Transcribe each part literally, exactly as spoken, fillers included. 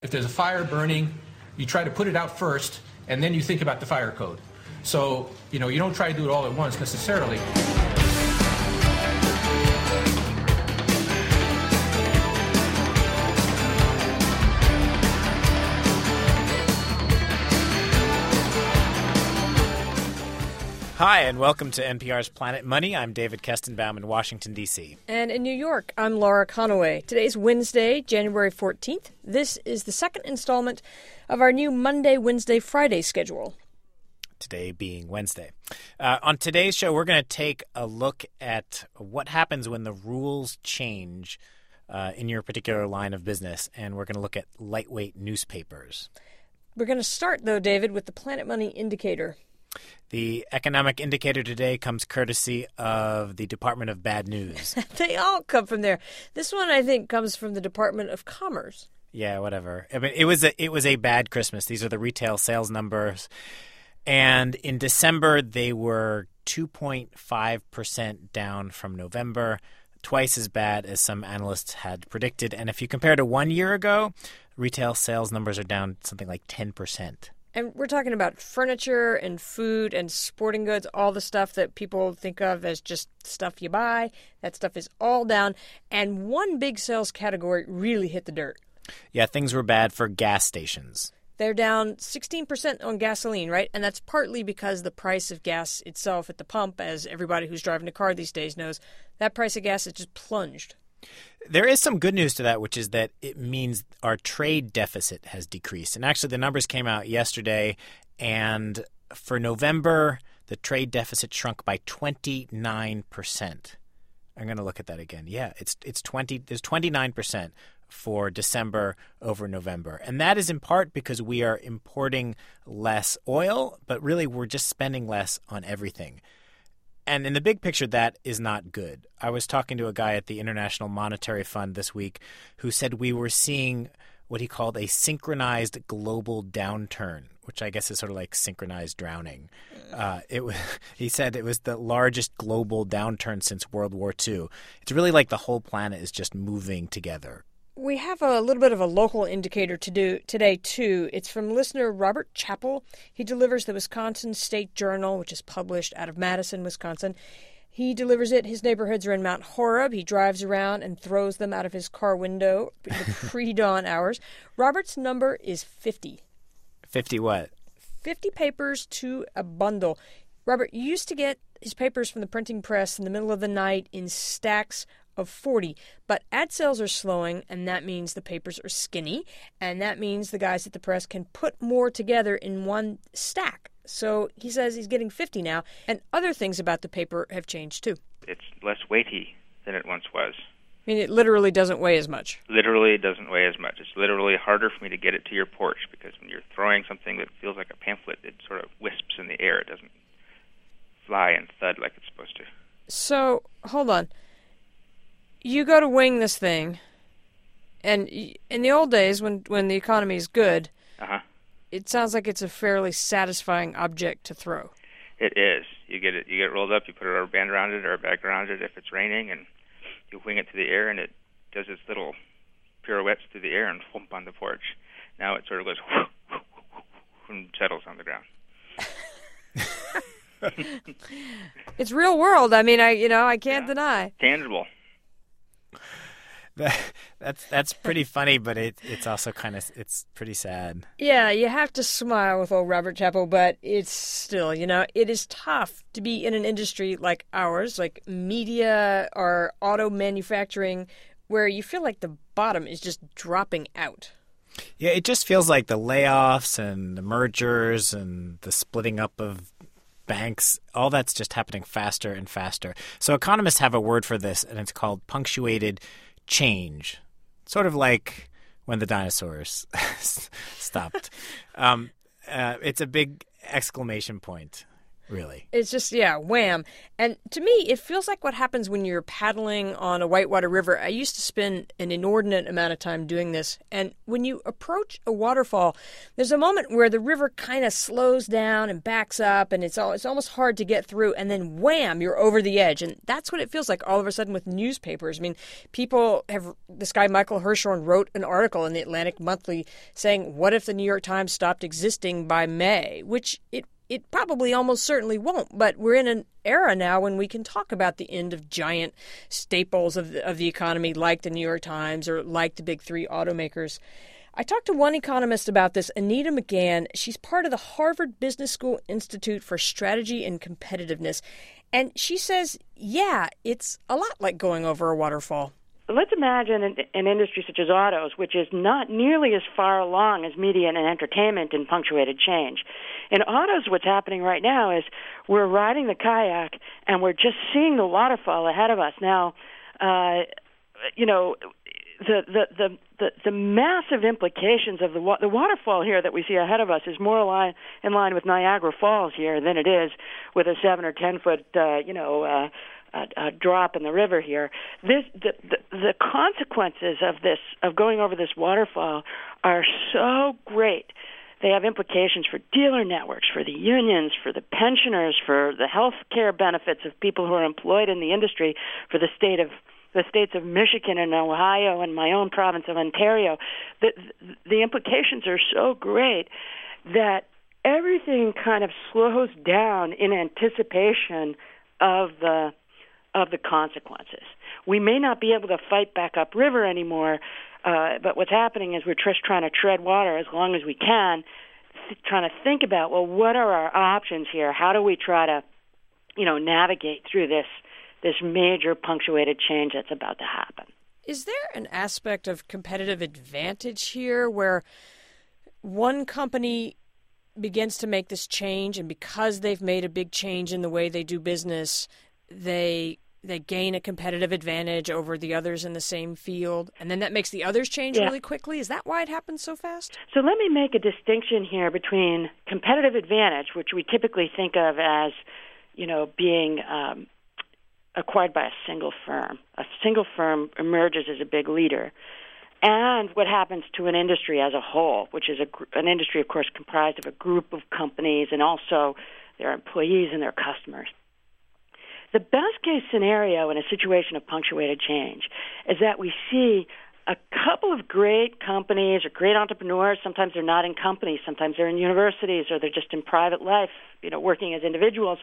If there's a fire burning, you try to put it out first, and then you think about the fire code. So, you know, you don't try to do it all at once necessarily. Hi, and welcome to N P R's Planet Money. I'm David Kestenbaum in Washington, D C And in New York, I'm Laura Conaway. Today's Wednesday, January fourteenth. This is the second installment of our new Monday, Wednesday, Friday schedule. Today being Wednesday. Uh, on today's show, we're going to take a look at what happens when the rules change uh, in your particular line of business, and we're going to look at lightweight newspapers. We're going to start, though, David, with the Planet Money Indicator. The economic indicator today comes courtesy of the Department of Bad News. They all come from there. This one, I think, comes from the Department of Commerce. Yeah, whatever. I mean, it was a, it was a bad Christmas. These are the retail sales numbers. And in December, they were two point five percent down from November, twice as bad as some analysts had predicted. And if you compare to one year ago, retail sales numbers are down something like ten percent. And we're talking about furniture and food and sporting goods, all the stuff that people think of as just stuff you buy. That stuff is all down. And one big sales category really hit the dirt. Yeah, things were bad for gas stations. They're down sixteen percent on gasoline, right? And that's partly because the price of gas itself at the pump, as everybody who's driving a car these days knows, that price of gas has just plunged. There is some good news to that, which is that it means our trade deficit has decreased. And actually, the numbers came out yesterday, and for November, the trade deficit shrunk by twenty-nine percent. I'm going to look at that again. Yeah, it's it's twenty. There's twenty-nine percent for December over November. And that is in part because we are importing less oil, but really we're just spending less on everything. And in the big picture, that is not good. I was talking to a guy at the International Monetary Fund this week who said we were seeing what he called a synchronized global downturn, which I guess is sort of like synchronized drowning. Uh, it was, he said it was the largest global downturn since World War Two. It's really like the whole planet is just moving together. We have a little bit of a local indicator to do today, too. It's from listener Robert Chappell. He delivers the Wisconsin State Journal, which is published out of Madison, Wisconsin. He delivers it. His neighborhoods are in Mount Horeb. He drives around and throws them out of his car window in the pre-dawn hours. Robert's number is fifty. fifty what? fifty papers to a bundle. Robert used to get his papers from the printing press in the middle of the night in stacks of forty, but ad sales are slowing, and that means the papers are skinny, and that means the guys at the press can put more together in one stack. So he says he's getting fifty now, and other things about the paper have changed too. It's less weighty than it once was. I mean, it literally doesn't weigh as much. Literally doesn't weigh as much. It's literally harder for me to get it to your porch, because when you're throwing something that feels like a pamphlet, it sort of wisps in the air. It doesn't fly and thud like it's supposed to. So, hold on. You go to wing this thing, and in the old days, when, when the economy is good, uh-huh. It sounds like it's a fairly satisfying object to throw. It is. You get it. You get it rolled up. You put a rubber band around it or a bag around it if it's raining, and you wing it to the air, and it does its little pirouettes through the air and whoomp on the porch. Now it sort of goes whoo, whoo, whoo, whoo, and settles on the ground. It's real world. I mean, I you know I can't yeah. deny. Tangible. That, that's that's pretty funny, but it, it's also kind of it's pretty sad. Yeah, you have to smile with old Robert Chappell, but it's still, you know, it is tough to be in an industry like ours, like media or auto manufacturing, where you feel like the bottom is just dropping out. Yeah, it just feels like the layoffs and the mergers and the splitting up of banks, all that's just happening faster and faster. So economists have a word for this, and it's called punctuated change, sort of like when the dinosaurs stopped. Um, uh, it's a big exclamation point. really. It's just, yeah, wham. And to me, it feels like what happens when you're paddling on a whitewater river. I used to spend an inordinate amount of time doing this. And when you approach a waterfall, there's a moment where the river kind of slows down and backs up, and it's all, it's almost hard to get through. And then wham, you're over the edge. And that's what it feels like all of a sudden with newspapers. I mean, people have, this guy Michael Hirschhorn wrote an article in the Atlantic Monthly saying, what if the New York Times stopped existing by May? Which it It probably almost certainly won't, but we're in an era now when we can talk about the end of giant staples of the, of the economy like the New York Times or like the big three automakers. I talked to one economist about this, Anita McGann. She's part of the Harvard Business School Institute for Strategy and Competitiveness. And she says, yeah, it's a lot like going over a waterfall. Let's imagine an, an industry such as autos, which is not nearly as far along as media and entertainment in punctuated change. In autos, what's happening right now is we're riding the kayak and we're just seeing the waterfall ahead of us. Now, uh, you know, the, the, the, the, the massive implications of the, wa- the waterfall here that we see ahead of us is more line, in line with Niagara Falls here than it is with a seven or ten foot, uh, you know, uh, A, a drop in the river here. This the, the the consequences of this of going over this waterfall are so great. They have implications for dealer networks, for the unions, for the pensioners, for the health care benefits of people who are employed in the industry, for the state of the states of Michigan and Ohio and my own province of Ontario. The the implications are so great that everything kind of slows down in anticipation of the of the consequences. We may not be able to fight back upriver anymore, uh, but what's happening is we're just trying to tread water as long as we can, th- trying to think about, well, what are our options here? How do we try to, you know, navigate through this this major punctuated change that's about to happen? Is there an aspect of competitive advantage here where one company begins to make this change, and because they've made a big change in the way they do business, they they gain a competitive advantage over the others in the same field, and then that makes the others change yeah. really quickly? Is that why it happens so fast? So let me make a distinction here between competitive advantage, which we typically think of as, you know, being um, acquired by a single firm. A single firm emerges as a big leader. And what happens to an industry as a whole, which is a, an industry, of course, comprised of a group of companies and also their employees and their customers. The best-case scenario in a situation of punctuated change is that we see a couple of great companies or great entrepreneurs. Sometimes they're not in companies. Sometimes they're in universities or they're just in private life, you know, working as individuals.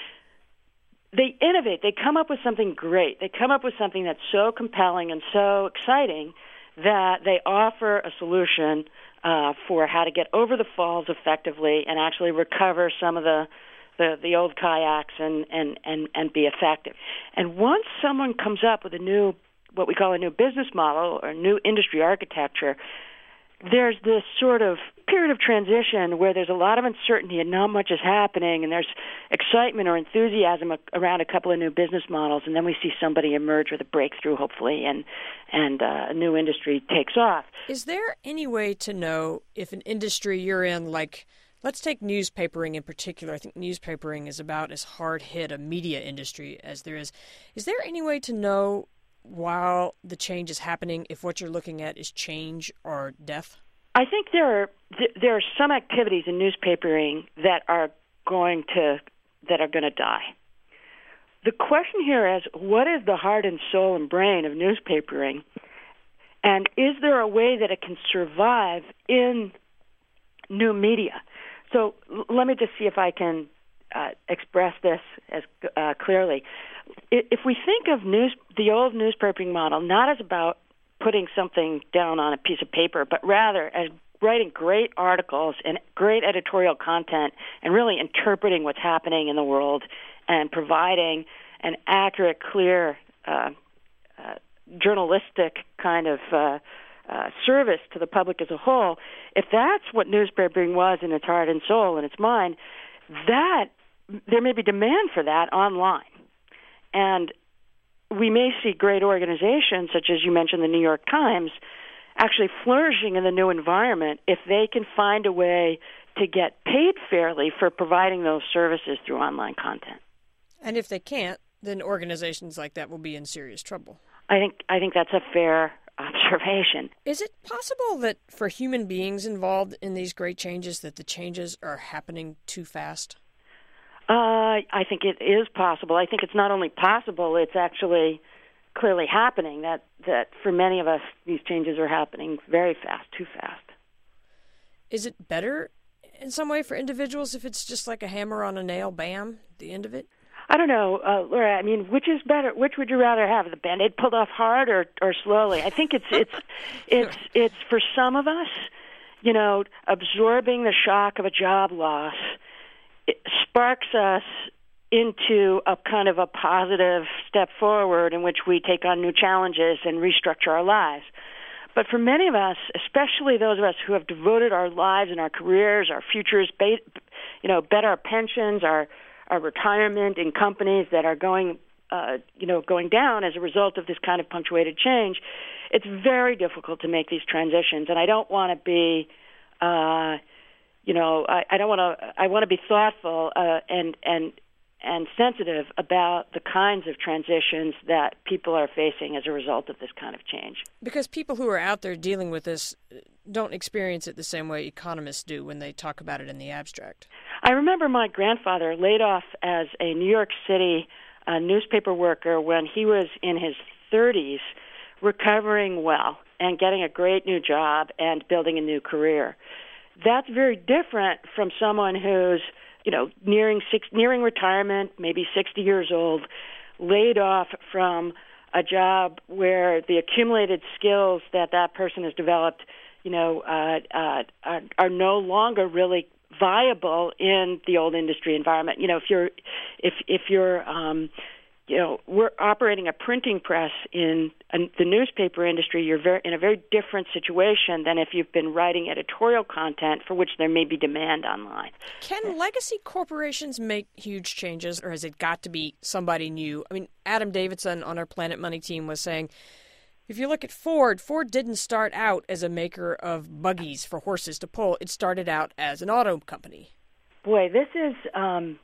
They innovate. They come up with something great. They come up with something that's so compelling and so exciting that they offer a solution uh, for how to get over the falls effectively and actually recover some of the the, the old kayaks and, and, and, and be effective. And once someone comes up with a new, what we call a new business model or new industry architecture, there's this sort of period of transition where there's a lot of uncertainty and not much is happening, and there's excitement or enthusiasm around a couple of new business models, and then we see somebody emerge with a breakthrough, hopefully, and and uh, a new industry takes off. Is there any way to know if an industry you're in, like, let's take newspapering in particular. I think newspapering is about as hard hit a media industry as there is. Is there any way to know while the change is happening if what you're looking at is change or death? I think there are there are some activities in newspapering that are going to that are going to die. The question here is, what is the heart and soul and brain of newspapering, and is there a way that it can survive in new media? So l- let me just see if I can uh, express this as uh, clearly. If we think of news, the old newspapering model not as about putting something down on a piece of paper, but rather as writing great articles and great editorial content and really interpreting what's happening in the world and providing an accurate, clear, uh, uh, journalistic kind of uh, uh, service to the public as a whole, if that's what newspapering was in its heart and soul and its mind, that there may be demand for that online. And we may see great organizations, such as you mentioned the New York Times, actually flourishing in the new environment if they can find a way to get paid fairly for providing those services through online content. And if they can't, then organizations like that will be in serious trouble. I think I think that's a fair observation. Is it possible that for human beings involved in these great changes that the changes are happening too fast? Uh, I think it is possible. I think it's not only possible, it's actually clearly happening, that, that for many of us, these changes are happening very fast, too fast. Is it better in some way for individuals if it's just like a hammer on a nail, bam, the end of it? I don't know, uh, Laura. I mean, which is better? Which would you rather have, the Band-Aid pulled off hard or, or slowly? I think it's it's it's it's for some of us, you know, absorbing the shock of a job loss, it sparks us into a kind of a positive step forward in which we take on new challenges and restructure our lives. But for many of us, especially those of us who have devoted our lives and our careers, our futures, you know, bet our pensions, our our retirement in companies that are going, uh, you know, going down as a result of this kind of punctuated change, it's very difficult to make these transitions. And I don't want to be, uh, you know, I, I don't want to. I want to be thoughtful uh, and and and sensitive about the kinds of transitions that people are facing as a result of this kind of change. Because people who are out there dealing with this don't experience it the same way economists do when they talk about it in the abstract. I remember my grandfather laid off as a New York City uh, newspaper worker when he was in his thirties, recovering well and getting a great new job and building a new career. That's very different from someone who's, you know, nearing six, nearing retirement, maybe sixty years old, laid off from a job where the accumulated skills that that person has developed, you know, uh, uh, are, are no longer really viable in the old industry environment. You know, if you're, if if you're, um, you know, we're operating a printing press in a, the newspaper industry, you're very, in a very different situation than if you've been writing editorial content for which there may be demand online. Can legacy corporations make huge changes, or has it got to be somebody new? I mean, Adam Davidson on our Planet Money team was saying, if you look at Ford, Ford didn't start out as a maker of buggies for horses to pull. It started out as an auto company. Boy, this is um,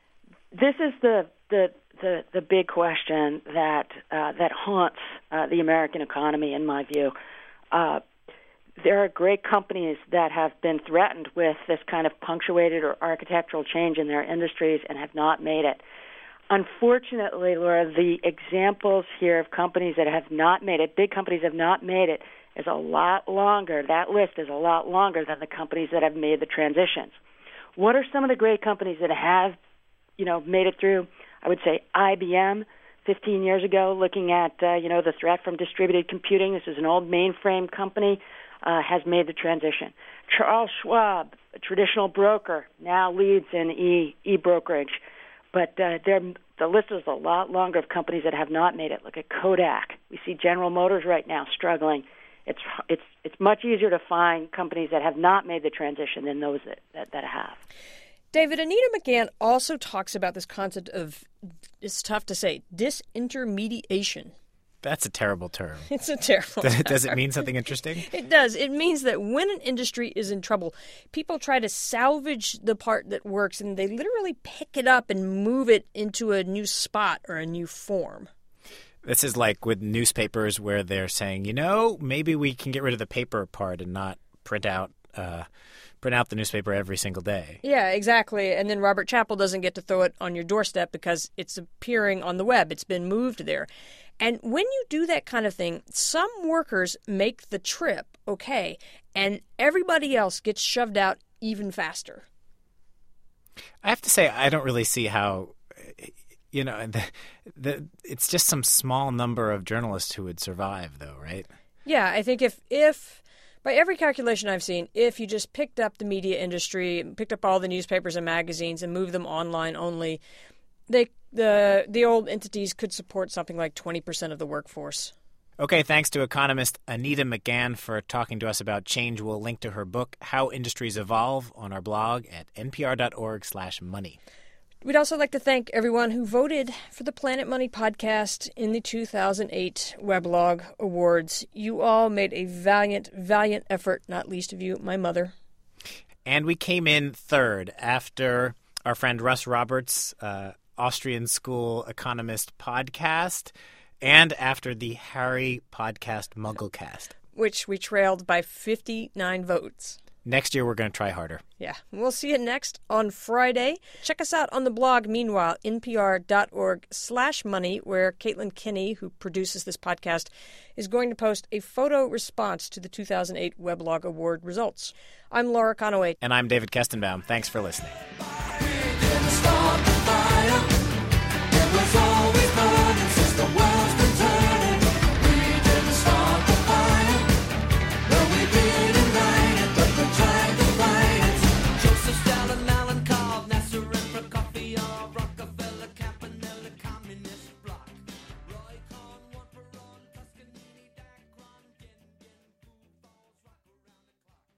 this is the the the, the big question that uh, that haunts uh, the American economy, in my view. Uh, there are great companies that have been threatened with this kind of punctuated or architectural change in their industries and have not made it. Unfortunately, Laura, the examples here of companies that have not made it, big companies have not made it, is a lot longer. That list is a lot longer than the companies that have made the transitions. What are some of the great companies that have, you know, made it through? I would say I B M, fifteen years ago, looking at, uh, you know, the threat from distributed computing. This is an old mainframe company, uh, has made the transition. Charles Schwab, a traditional broker, now leads in e, e-brokerage. But uh, the list is a lot longer of companies that have not made it. Look at Kodak. We see General Motors right now struggling. It's it's it's much easier to find companies that have not made the transition than those that, that, that have. David, Anita McGann also talks about this concept of, it's tough to say, disintermediation. That's a terrible term. It's a terrible term. Does it mean something interesting? It does. It means that when an industry is in trouble, people try to salvage the part that works, and they literally pick it up and move it into a new spot or a new form. This is like with newspapers where they're saying, you know, maybe we can get rid of the paper part and not print out uh, print out the newspaper every single day. Yeah, exactly. And then Robert Chappell doesn't get to throw it on your doorstep because it's appearing on the web. It's been moved there. And when you do that kind of thing, some workers make the trip, okay, and everybody else gets shoved out even faster. I have to say, I don't really see how, you know, the, the, it's just some small number of journalists who would survive, though, right? Yeah, I think if, if by every calculation I've seen, if you just picked up the media industry, picked up all the newspapers and magazines and moved them online only, they the the old entities could support something like twenty percent of the workforce. Okay, thanks to economist Anita McGann for talking to us about change. We'll link to her book, How Industries Evolve, on our blog at npr.org slash money. We'd also like to thank everyone who voted for the Planet Money podcast in the two thousand eight Weblog Awards. You all made a valiant, valiant effort, not least of you, my mother. And we came in third after our friend Russ Roberts' uh, Austrian School Economist podcast and after the Harry podcast Mugglecast, which we trailed by fifty-nine votes. Next year, we're going to try harder. Yeah. We'll see you next on Friday. Check us out on the blog, meanwhile, npr.org slash money, where Caitlin Kinney, who produces this podcast, is going to post a photo response to the two thousand eight Weblog Award results. I'm Laura Conaway. And I'm David Kestenbaum. Thanks for listening.